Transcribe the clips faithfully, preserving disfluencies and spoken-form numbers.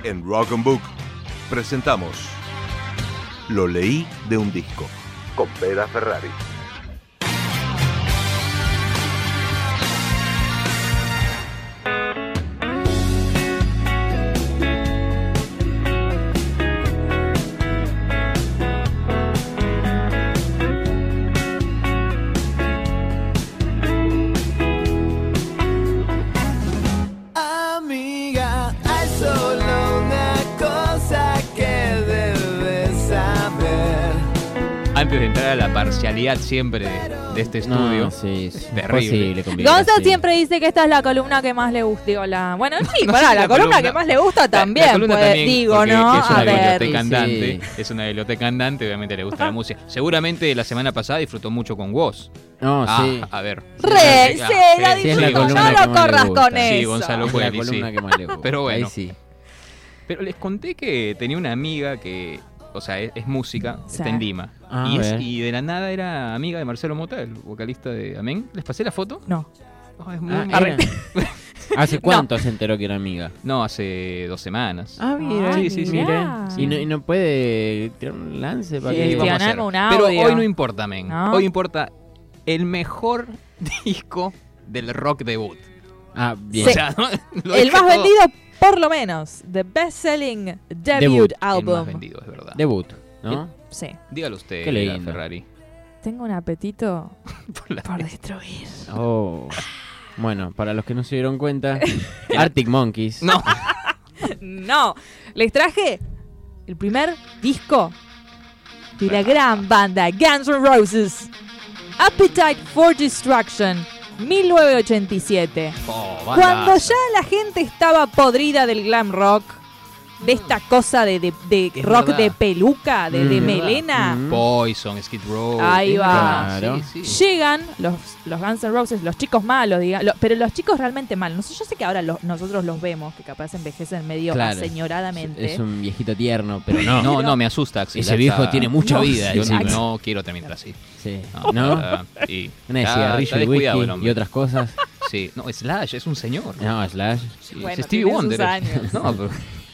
En Rock and Book presentamos Lo leí de un disco con Pera Ferrari. Antes de entrar a la parcialidad siempre de, de este estudio, no, sí, es terrible. Gonza siempre dice que esta es la columna que más le gusta. Digo, la, bueno, sí, no, pará, sí, la, la columna, columna que más le gusta también, la, la columna pues, también, digo, ¿no? Es una A ver. biblioteca andante, sí. es una biblioteca andante, obviamente le gusta la música. Seguramente la semana pasada disfrutó mucho con vos. No, ah, sí. A ver. Re, Ah, sí, sí, la sí, sí, es dijimos, la columna no que lo más le corras gusta. con Sí, eso. Gonzalo Es la Coelho, columna sí. que más le gusta. Pero bueno. Ahí sí. Pero les conté que tenía una amiga que, o sea, es, es música, Sí. está en Lima. Ah, y, a es, ver. y de la nada era amiga de Marcelo Mota, el vocalista de Amén. ¿Les pasé la foto? No. Oh, es muy, Ah, muy- era- ¿Hace cuánto se enteró que era amiga? No, hace dos semanas. Ah, mira. Sí, sí, sí. mirá. Y no, y no puede tirar un lance para Sí, que... vamos a hacer. Gestionarme un Pero audio. hoy no importa, men. ¿No? Hoy importa el mejor disco del rock debut. Ah, bien. Sí. O sea, ¿no? Lo El dije más todo. vendido, por lo menos. The best-selling debut, Debut. El más album. vendido, es verdad. Debut, ¿no? Sí. Dígalo usted, Qué lindo. Ferrari. Tengo un apetito Por la- por destruir. Oh. Bueno, para los que no se dieron cuenta, Arctic Monkeys. No, No, les traje el primer disco de la gran banda Guns N' Roses, Appetite for Destruction, mil novecientos ochenta y siete. oh, Cuando bandaza. ya la gente estaba podrida del glam rock, de esta cosa de, de, de Es rock verdad. de peluca, de, de Mm. melena, Mm. Poison, Skid Row. Ahí es va. verdad, Claro. sí, sí. llegan los, los Guns N' Roses, los chicos malos, diga, lo- pero los chicos realmente malos. No sé, yo sé que ahora los- nosotros los vemos, que capaz envejecen medio Claro. aseñoradamente. Es un viejito tierno, pero no. No, no, me asusta, Axel. Ese viejo tiene mucha No, vida. Yo encima. no, no quiero terminar así. Sí. No, ¿No? ah, y, Una de está- cigarrillo está y descuidado el whisky hombre. y otras cosas. Sí, no, Slash es un señor. No, Slash. Sí, Bueno, es Stevie tiene sus Wonder. años. No, pero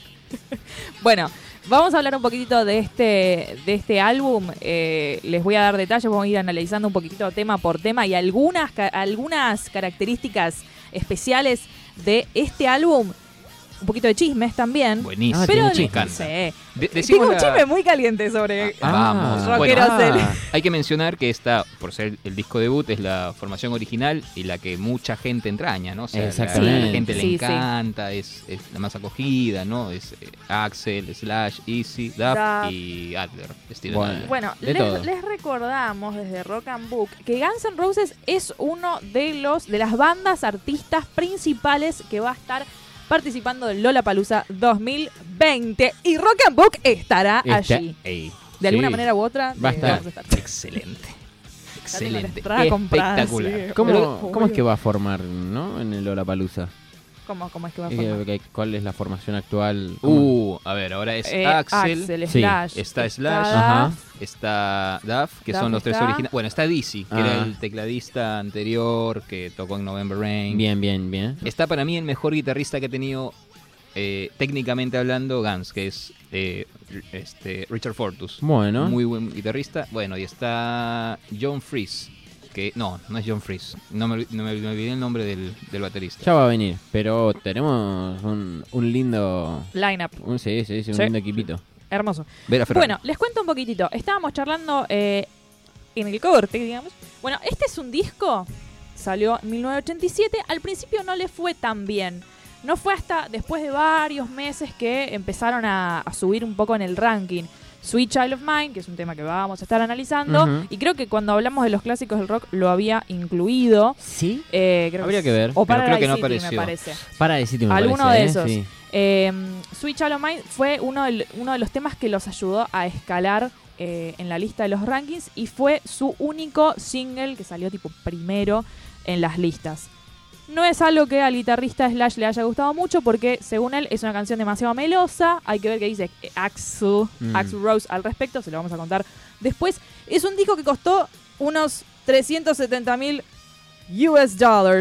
Bueno, vamos a hablar un poquitito de este, de este álbum. Eh, les voy a dar detalles, vamos a ir analizando un poquitito tema por tema y algunas, ca- algunas características especiales de este álbum. Un poquito de chismes también. buenísimo. Ah, Pero me tiene encanta. sí. De- Tengo decimos un la- chisme muy caliente sobre... Ah, vamos. Ah, Rockeros Bueno, del- ah, hay que mencionar que esta, por ser el disco debut, es la formación original y la que mucha gente entraña, ¿no? O sea, la- Exactamente. la gente le Sí, sí. encanta, es, es la más acogida, ¿no? Es eh, Axel, Slash, Easy, Duff Duff. y Adler. Steven Bueno. Adler. Bueno, De les, todo. les recordamos desde Rock and Book que Guns N' Roses es uno de los de las bandas artistas principales que va a estar participando del Lollapalooza dos mil veinte y Rock and Book estará Está- allí. Ey, De alguna sí. manera u otra Va a eh, estar. vamos a estar. excelente. la Excelente. entrada comprada, Espectacular. sí. ¿Cómo, Pero- ¿Cómo es que va a formar, no? En el Lollapalooza. ¿Cómo, cómo es que va a formar? Eh, ¿Cuál es la formación actual? ¿Cómo? Uh, a ver, ahora es Eh, Axel, Sí. Slash, está Slash, Ajá. Duff, está Duff, que Duff son los tres está. originales. Bueno, está Dizzy, que Ah. era el tecladista anterior que tocó en November Rain. Bien, bien, bien. Está para mí el mejor guitarrista que ha tenido, eh, técnicamente hablando, Guns, que es eh, este, Richard Fortus. Bueno. Muy buen guitarrista. Bueno, y está John Freese, que no, no es John Freese. No me, no me- me olvidé el nombre del, del baterista. Ya va a venir, pero tenemos un, un lindo... Lineup. Un, sí, sí, sí, un Sí. lindo equipito. Hermoso. Vera Ferrari. Bueno, les cuento un poquitito. Estábamos charlando eh, en el corte, digamos. Bueno, este es un disco, salió en mil novecientos ochenta y siete. Al principio no le fue tan bien. No fue hasta después de varios meses que empezaron a, a subir un poco en el ranking. Sweet Child of Mine, que es un tema que vamos a estar analizando. Ujú. Y creo que cuando hablamos de los clásicos del rock lo había incluido. ¿Sí? Eh, creo Habría que ver. O Pero para creo que no City, me apareció. parece. Para decirte me Alguno parece, de ¿eh? esos. Sí. Eh, Sweet Child of Mine fue uno de, uno de los temas que los ayudó a escalar eh, en la lista de los rankings y fue su único single que salió tipo primero en las listas. No es algo que al guitarrista Slash le haya gustado mucho porque según él es una canción demasiado melosa. Hay que ver qué dice Axl, Mm. Axl Rose al respecto, se lo vamos a contar después. Es un disco que costó unos trescientos setenta mil U S dollars.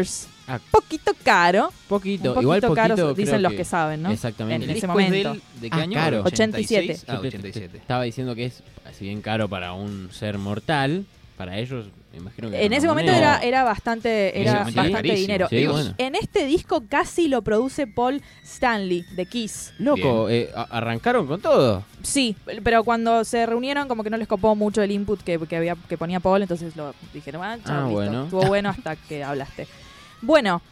Ah, Poquito caro. poquito, Un poquito igual poquito caro, creo dicen los que- que saben, ¿no? Exactamente. En ¿El ese disco es momento. del- ¿De qué Ah, año? caro. ochenta y siete. Ah, Yo te- ochenta y te- siete. Estaba diciendo que es, si bien caro para un ser mortal, para ellos, me imagino que En era ese una momento moneda. era, era bastante, En era ese momento era bastante carísimo. dinero. Sí, Y bueno. en este disco casi lo produce Paul Stanley, de Kiss. Loco, eh, a- arrancaron con todo. Sí, pero cuando se reunieron como que no les copó mucho el input que, que había que ponía Paul, entonces lo dijeron, ah, chao, Ah, listo. bueno. Estuvo bueno hasta que hablaste. Bueno,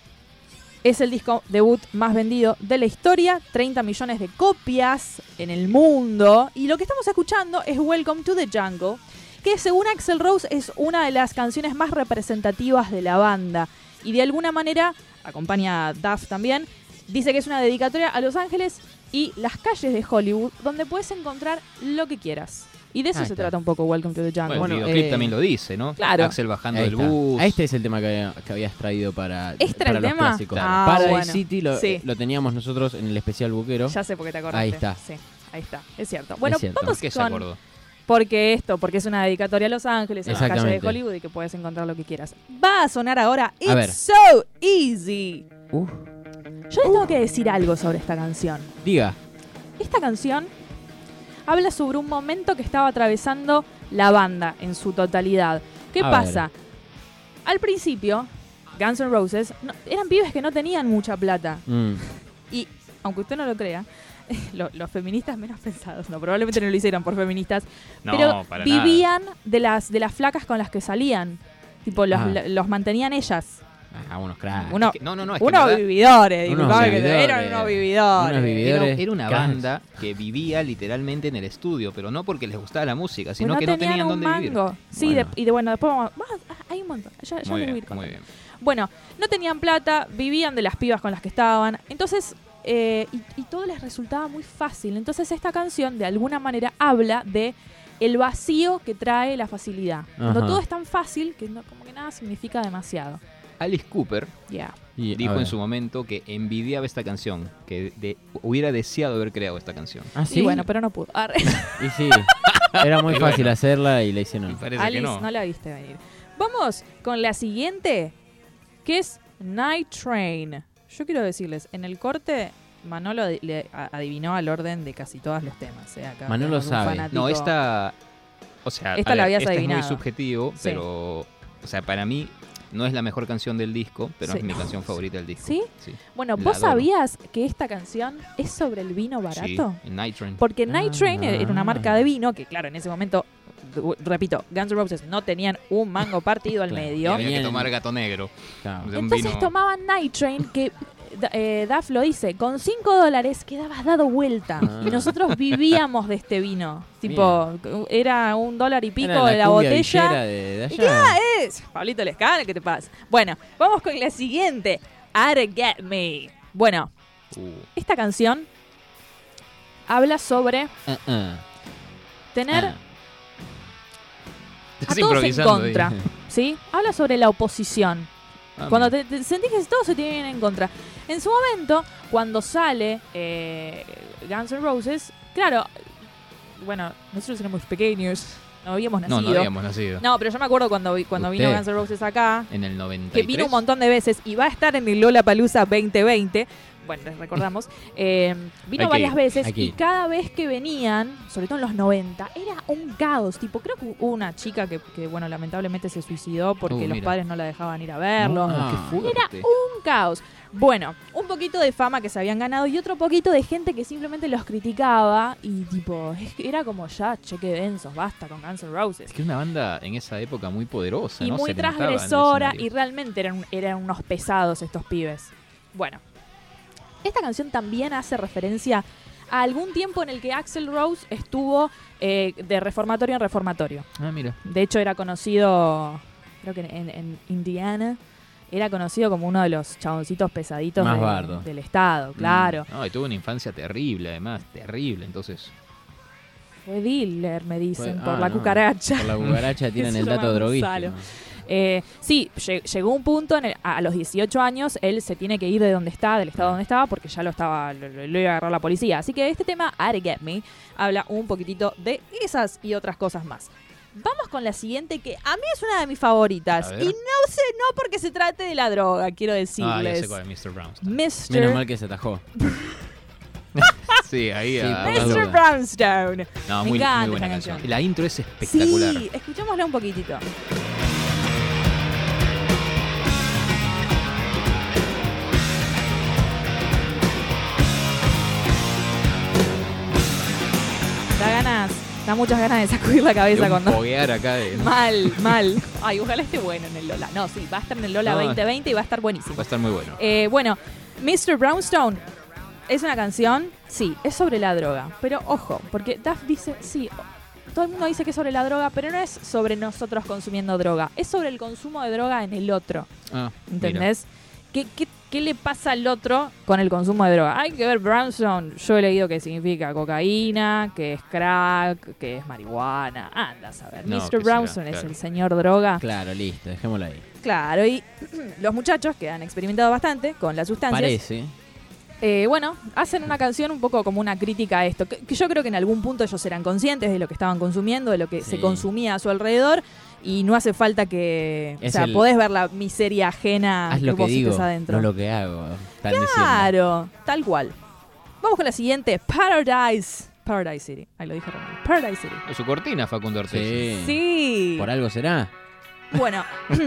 es el disco debut más vendido de la historia, treinta millones de copias en el mundo. Y lo que estamos escuchando es Welcome to the Jungle, que según Axl Rose es una de las canciones más representativas de la banda. Y de alguna manera, acompaña a Duff también, dice que es una dedicatoria a Los Ángeles y las calles de Hollywood, donde puedes encontrar lo que quieras. Y de eso Ahí se está. trata un poco Welcome to the Jungle. Bueno, Bueno, el videoclip eh, también lo dice, ¿no? claro. Axel bajando Ahí del está. bus. Este es el tema que, había- que habías traído para, ¿Este era para el los tema? clásicos. Ah, Paradise bueno. City lo, Sí. lo teníamos nosotros en el especial buquero. Ya sé por qué te acordaste. Ahí está. Sí, ahí está. Es cierto. Bueno, Es cierto. vamos ¿Por qué se con... acordó? Porque esto, porque es una dedicatoria a Los Ángeles, a las calles Exactamente. de Hollywood y que puedes encontrar lo que quieras. Va a sonar ahora It's A ver. So Easy. Uf, Yo les tengo que decir algo sobre esta canción. diga. Esta canción habla sobre un momento que estaba atravesando la banda en su totalidad. ¿Qué A pasa? Al principio, Guns N' Roses no- eran pibes que no tenían mucha plata. Mm. Y, aunque usted no lo crea, lo- los feministas menos pensados, no, probablemente no lo hicieron por feministas, No, pero para vivían de las, de las flacas con las que salían. Tipo, los, Ah. la- los mantenían ellas. Ah, unos cracks. Uno- nada. Es que- no, no, no, es que en unos verdad vividores, Unos disculpame que te- vividores. eran unos vividores. Unos vividores. era, era una cracks. banda que vivía literalmente en el estudio, pero no porque les gustaba la música, Pues sino que no tenían un dónde vivir. mango. Sí, Bueno. de- y de bueno, después vamos, vamos- ah, hay un montón. Ya, ya Muy les voy a bien, ir muy contando. bien. Bueno, no tenían plata, vivían de las pibas con las que estaban. Entonces, eh, y, y todo les resultaba muy fácil. Entonces, esta canción, de alguna manera, habla de el vacío que trae la facilidad. Cuando Ajá. todo es tan fácil que no, como que nada significa demasiado. Alice Cooper Ya. Y, a dijo en ver. su momento que envidiaba esta canción, que de- hubiera deseado haber creado esta canción. Ah, sí. Y bueno, pero no pudo. Arre. Y sí. Era muy Y fácil bueno. hacerla y la Me hicieron. parece Alice, que no. no la viste venir. Vamos con la siguiente, que es Night Train. Yo quiero decirles, en el corte, Manolo adi- le a- adivinó al orden de casi todos los temas. eh, acá Manolo tenemos un sabe. fanático. No, esta. O sea, Esta a la ver, habías esta adivinado. es muy subjetivo, Sí. pero. O sea, para mí no es la mejor canción del disco, pero Sí. es mi canción favorita del disco. ¿Sí? Sí. Bueno, La ¿vos adoro. sabías que esta canción es sobre el vino barato? Sí, Night Train. Porque Night Train Ah. era una marca de vino que, claro, en ese momento, r- repito, Guns N' Roses no tenían un mango partido al Claro. Y medio. había que Bien. tomar gato negro. Claro. de un Entonces vino- tomaban Night Train que da- eh, Duff lo dice, con cinco dólares quedabas dado vuelta. Ah. Y nosotros vivíamos de este vino. Tipo, era un dólar y pico Era de la cumbia botella. villera de, de ¿Y allá. qué es? Pablito Lescano, ¿qué te pasa? Bueno, vamos con la siguiente. How to Get Me. Bueno, Uh, esta canción habla sobre Ah, ah. tener Ah. a estás todos en improvisando ahí. contra. ¿Sí? Habla sobre la oposición. Ah, Cuando mira. te, te sentís que todos se tienen en contra. En su momento, cuando sale eh, Guns N' Roses, claro, bueno, nosotros éramos pequeños, no habíamos No, nacido. no habíamos nacido. No, pero yo me acuerdo cuando, vi- cuando vino Usted. Guns N' Roses acá, En el noventa y que tres. vino un montón de veces y va a estar en el Lollapalooza veinte veinte. Bueno, les recordamos. eh, vino Hay que varias ir, veces hay que y ir. cada vez que venían, sobre todo en los noventa, era un caos. Tipo, creo que hubo una chica que, que, bueno, lamentablemente se suicidó porque Uh, los mira. padres no la dejaban ir a verlo. No, Ah. qué fuerte. Un caos. Bueno, un poquito de fama que se habían ganado y otro poquito de gente que simplemente los criticaba y tipo, es que era como ya, cheque densos, basta con Guns N' Roses. Es que era una banda en esa época muy poderosa, Y ¿no? muy Se le notaba en el transgresora y escenario. realmente eran, eran unos pesados estos pibes. Bueno, esta canción también hace referencia a algún tiempo en el que Axl Rose estuvo eh, de reformatorio en reformatorio. Ah, mira. De hecho, era conocido, creo que en, en Indiana, era conocido como uno de los chaboncitos pesaditos Más de- bardo. del estado, claro. Mm. No, y tuvo una infancia terrible, además, terrible. Entonces, Fue dealer, me dicen, Fue- por ah, la no. cucaracha. Por la cucaracha tienen Se el llama dato droguístico. Gonzalo. Eh, sí, lle- llegó un punto en el- a, a los dieciocho años, él se tiene que ir de donde está, del estado donde estaba, porque ya lo estaba, lo, lo- lo iba a agarrar la policía. Así que este tema, How to Get Me, habla un poquitito de esas y otras cosas más. Vamos con la siguiente, que a mí es una de mis favoritas. A Y ver. no sé, no porque se trate de la droga, quiero Ah, ya decirles. sé cuál es, mister Brownstone. mister Menos mal que se atajó. Sí, ahí. Sí, ah, por las mister dudas. Brownstone. No, Me muy, encanta muy buena esta canción. canción. La intro es espectacular. Sí, escuchémosla un poquitito. Da ganas, da muchas ganas de sacudir la cabeza De un cuando... foguear acá de... Mal, mal. Ay, ojalá esté bueno en el Lola. No, sí, va a estar en el Lola No. veinte veinte y va a estar buenísimo. Va a estar muy bueno. Eh, bueno, mister Brownstone es una canción, sí, es sobre la droga. Pero ojo, porque Duff dice, sí, todo el mundo dice que es sobre la droga, pero no es sobre nosotros consumiendo droga. Es sobre el consumo de droga en el otro. Ah, ¿Entendés? ¿Qué, qué, qué le pasa al otro con el consumo de droga? Hay que ver Brownstone. Yo he leído que significa cocaína, que es crack, que es marihuana. Anda a saber. No, mister que será, Brownstone es claro. el señor droga. Claro, listo, dejémoslo ahí. Claro, y los muchachos que han experimentado bastante con las sustancias, Parece. eh, bueno, hacen una canción un poco como una crítica a esto, que, que yo creo que en algún punto ellos eran conscientes de lo que estaban consumiendo, de lo que Sí. se consumía a su alrededor, y no hace falta que... Es o sea, el- podés ver la miseria ajena Haz lo que vos digo, estés adentro. no lo que hago. están diciendo. Claro, tal cual. Vamos con la siguiente, Paradise. Paradise City. Ahí lo dije Román. Paradise City. Su cortina, Facundo Ortiz. Sí. Sí. ¿Por algo será? Bueno,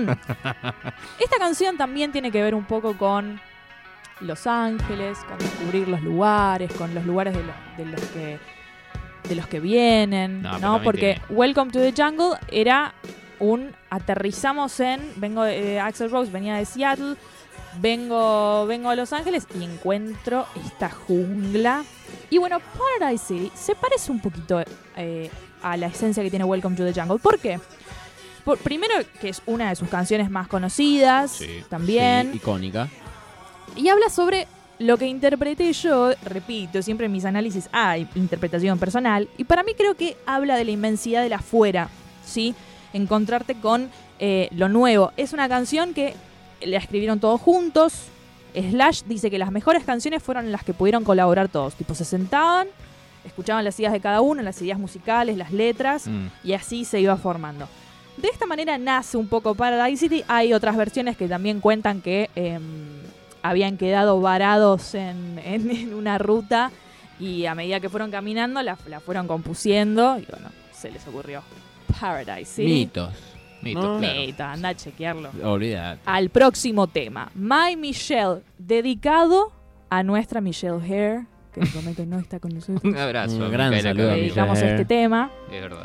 esta canción también tiene que ver un poco con Los Ángeles, con descubrir los lugares, con los lugares de los, de los que de los que vienen, No, ¿no? pero también Porque tiene- Welcome to the Jungle era un aterrizamos en, vengo de, eh, Axl Rose venía de Seattle, vengo vengo a Los Ángeles y encuentro esta jungla. Y bueno, Paradise City se parece un poquito eh, a la esencia que tiene Welcome to the Jungle. ¿Por qué? Por- primero, que es una de sus canciones más conocidas, Sí. también. Sí, icónica. Y habla sobre lo que interpreté yo, repito, siempre en mis análisis hay interpretación personal, y para mí creo que habla de la inmensidad del afuera, ¿sí? Encontrarte con eh, lo nuevo. Es una canción que la escribieron todos juntos. Slash dice que las mejores canciones fueron las que pudieron colaborar todos. Tipo, se sentaban, escuchaban las ideas de cada uno, las ideas musicales, las letras, Mm. y así se iba formando. De esta manera nace un poco Paradise City. Hay otras versiones que también cuentan que eh, habían quedado varados en, en- en una ruta y a medida que fueron caminando la, la fueron compusiendo y bueno, se les ocurrió Paradise City. Mitos. Mito, No. claro. Mito, anda a chequearlo. Olvídate. Al próximo tema, My Michelle, dedicado a nuestra Michelle Hare, que en este momento no está con nosotros. Un abrazo. Un a gran Micaela saludo a Cabello. Dedicamos Michelle Hare. este tema. Es verdad.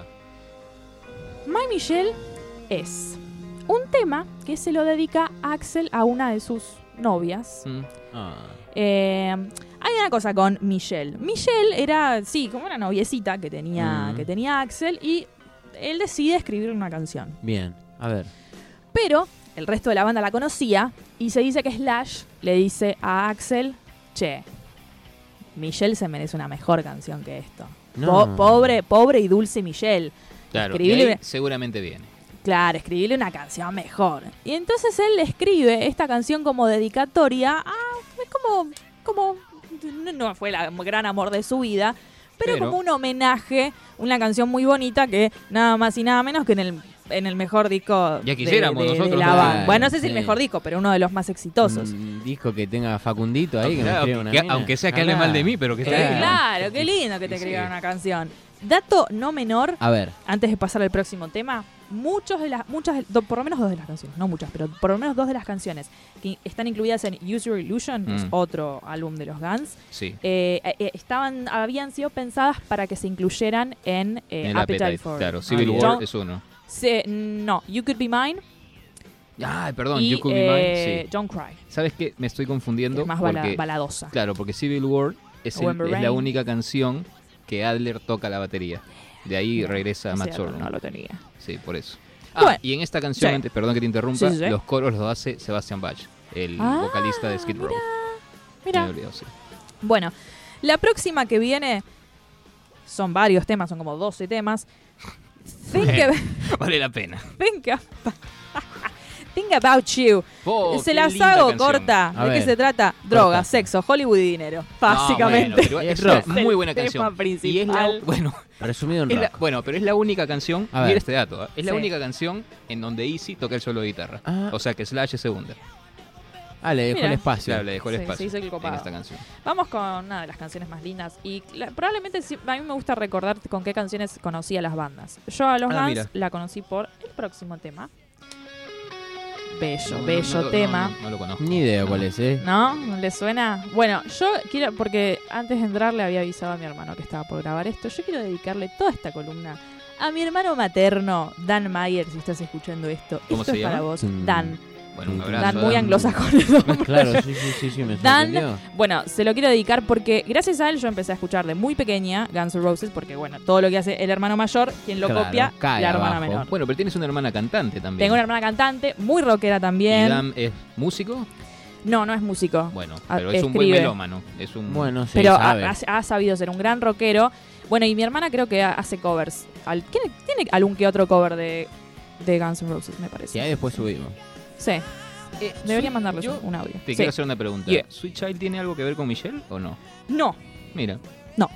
My Michelle es un tema que se lo dedica Axel a una de sus novias. Mm. Ah. Eh, hay una cosa con Michelle. Michelle era, sí, como una noviecita que tenía, Mm. que tenía Axel y él decide escribir una canción. Bien, a ver. Pero el resto de la banda la conocía y se dice que Slash le dice a Axel, che, Michelle se merece una mejor canción que esto. No. Po- pobre, pobre y dulce Michelle. Claro, y Escribile ahí una- seguramente viene. Claro, escribirle una canción mejor. Y entonces él le escribe esta canción como dedicatoria a... Es como... como no- no fue el gran amor de su vida, pero, Pero- como un homenaje, una canción muy bonita que nada más y nada menos que en el, en el mejor disco Ya de- quisiéramos de, de nosotros, la ¿no? banda. Bueno, no sé si Sí. el mejor disco, pero uno de los más exitosos. Un disco que tenga Facundito ahí, que me Claro, escriba una que- mina. aunque sea que hable Habla. mal de mí, pero que esté Claro. ahí. Claro, qué lindo que te Sí. escriban una canción. Dato no menor, A ver. antes de pasar al próximo tema, muchos de las, muchas, do- por lo menos dos de las canciones, no muchas, pero por lo menos dos de las canciones que están incluidas en Use Your Illusion, que es Mm. otro álbum de los Guns, Sí. eh, eh, estaban, habían sido pensadas para que se incluyeran en, eh, En el Appetite, Appetite, for. claro. Civil Ah, War John- es uno. se- no, You Could Be Mine Ay, perdón, y You Could Be eh, Mine, sí. Don't Cry, ¿Sabes qué? Me estoy que confundiendo es más bala- porque, baladosa. claro, porque Civil War es, el- November es la Rain. única canción que Adler toca la batería. De ahí No, regresa ese Matt dato Sorum. no lo tenía. Sí, por eso. Ah, Bueno, y en esta canción, sí. antes- perdón que te interrumpa, Sí, sí, sí. los coros los hace Sebastian Bach, el Ah, vocalista de Skid Row. Mira, Me he olvidado, sí. bueno, la próxima que viene son varios temas, son como doce temas. Think, Bueno. ab- Vale la pena. think, ab- Think About You. Oh, Se qué las linda hago canción. corta. A ¿De ver, qué se trata? Droga, corta. sexo, Hollywood y dinero. Básicamente. No, bueno, pero es Es una rock. muy buena El tema canción. principal. Y es la, bueno, Resumido en es la- rock. bueno, pero es la única canción, A ver. mira este dato, ¿eh? es la Sí. única canción en donde Easy toca el solo de guitarra. Ah. O sea que Slash es segunda. Ah, le dejó Mira. el espacio. Claro, le dejó el Sí, espacio se hizo el en copado. esta canción. Vamos con una de las canciones más lindas. Y la- probablemente sí- a mí me gusta recordar con qué canciones conocí a las bandas. Yo a los Ah, Guns mira. la conocí por el próximo tema. Bello, No, no, bello no, tema. No, no, no lo conozco. Ni idea cuál es, ¿eh? ¿No? ¿No le suena? Bueno, yo quiero, porque antes de entrar le había avisado a mi hermano que estaba por grabar esto. Yo quiero dedicarle toda esta columna a mi hermano materno, Dan Mayer, si estás escuchando esto. ¿Cómo esto se es para llama? vos, Mm. Dan. Bueno, un abrazo. Dan muy Dan. anglosajón el nombre. Claro, sí, sí, sí, sí, me Dan, sorprendió. Bueno, se lo quiero dedicar porque gracias a él yo empecé a escuchar de muy pequeña Guns N' Roses, porque bueno, todo lo que hace el hermano mayor, quien lo Claro, copia, cae la hermana abajo. menor. Bueno, pero tienes una hermana cantante también. Tengo una hermana cantante, muy rockera ¿Y también. Dan es músico? No, no es músico. Bueno, Ah, pero es un buen escribe. melómano. Es un... Bueno, sí, pero ha, sabe. ha- ha sabido ser un gran rockero. Bueno, y mi hermana creo que ha- hace covers. Al- ¿tiene, tiene algún que otro cover de, de Guns N' Roses, me Si parece. hay, después subimos. Sí, Eh, debería Sweet- mandarles yo un audio. Te Sí. quiero hacer una pregunta. Yeah. ¿Sweet Child tiene algo que ver con Michelle o no? No, Mira. No.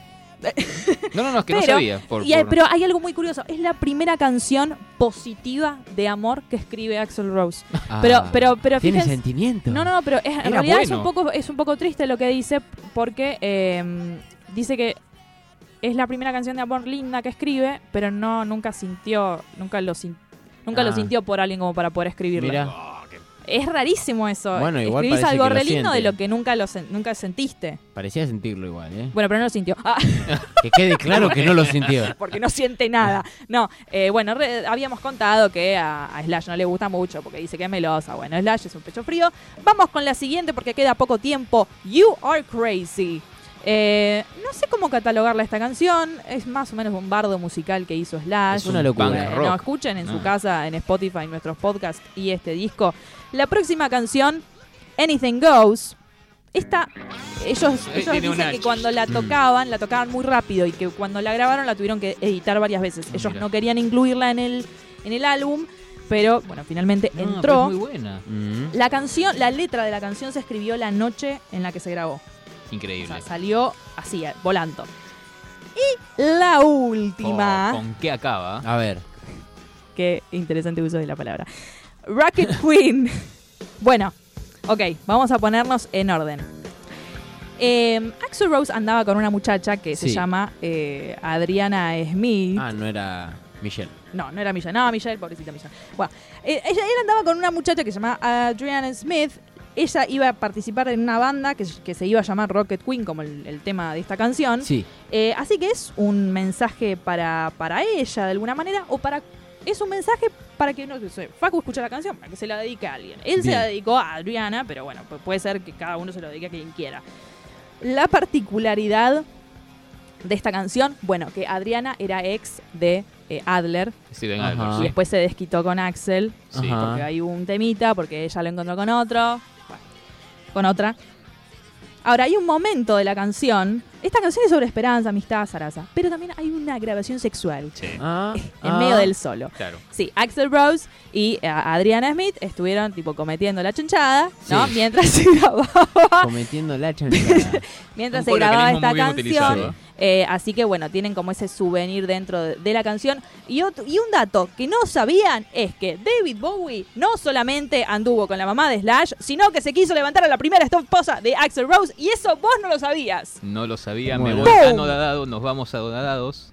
No, no, no, es que no Pero- sabía. Por, y hay- por- pero hay algo muy curioso. Es la primera canción positiva de amor que escribe Axl Rose. Pero, Ah, pero, pero tiene fíjense. sentimiento. No, no, pero es- en Era realidad es bueno. un poco es un poco triste lo que dice porque eh, dice que es la primera canción de amor linda que escribe, pero no nunca sintió nunca lo sin- nunca lo Ah. sintió por alguien como para poder escribirla. Mira, Oh, qué- Es rarísimo eso. Bueno, igual Escribís parece algo que lo re lindo de siente. lo que nunca lo sen- nunca sentiste. parecía sentirlo igual, ¿eh? Bueno, pero no lo sintió. Ah, Que quede claro que no lo sintió. porque no siente nada. No, eh, bueno, re- habíamos contado que a, a Slash no le gusta mucho porque dice que es melosa. Bueno, Slash es un pecho frío. Vamos con la siguiente porque queda poco tiempo. You Are Crazy. Eh, no sé cómo catalogarla esta canción. Es más o menos un bardo musical que hizo Slash. Es una locura. punk Eh, rock. no, escuchen en su No. casa, en Spotify, nuestros podcasts y este disco. La próxima canción, Anything Goes. Esta, ellos, Eh, ellos tiene dicen una- que cuando la tocaban, la tocaban muy rápido y que cuando la grabaron la tuvieron que editar varias veces. Ah, Ellos mira. no querían incluirla en el, en el álbum, pero bueno, finalmente No, entró. pero es muy buena. Mm. La canción, la letra de la canción se escribió la noche en la que se grabó. O Increíble. sea, salió así, eh, volando. Y la última, Oh, ¿Con qué acaba? A ver. qué interesante uso de la palabra. Rocket Queen. Bueno, ok, vamos a ponernos en orden. Eh, Axl Rose andaba con una muchacha que se Sí. llama eh, Adriana Smith. Ah, no era Michelle. No, no era Michelle. No, Michelle, pobrecita Michelle. Bueno, eh, ella, él andaba con una muchacha que se llama Adriana Smith. Ella iba a participar en una banda que, que se iba a llamar Rocket Queen, como el, el tema de esta canción. Sí. Eh, así que es un mensaje para, para ella, de alguna manera, o para... Es un mensaje para que, no sé, Facu escuche la canción, para que se la dedique a alguien. Él se Bien. la dedicó a Adriana, pero bueno, pu- puede ser que cada uno se lo dedique a quien quiera. La particularidad de esta canción, bueno, que Adriana era ex de eh, Adler Steven Ajá. Adler, y sí. después se desquitó con Axel, Sí. Ajá. porque hay un temita, porque ella lo encontró con otro, bueno, con otra. Ahora, hay un momento de la canción, esta canción es sobre esperanza, amistad, zaraza, pero también hay una grabación sexual Sí, Ah, en ah. medio del solo. claro. Sí, Axl Rose y eh, Adriana Smith estuvieron tipo cometiendo la chanchada, ¿no? Sí. Mientras se grababa, Cometiendo la chanchada. mientras Un se grababa coloquialismo esta muy bien canción. utilizado. Eh, así que bueno, tienen como ese souvenir dentro de, de la canción. Y, otro, y un dato que no sabían es que David Bowie no solamente anduvo con la mamá de Slash, sino que se quiso levantar a la primera esposa de Axl Rose, y eso vos no lo sabías. No lo sabía, Bueno. me voy ¡Pum! anodadado, nos vamos anodadados.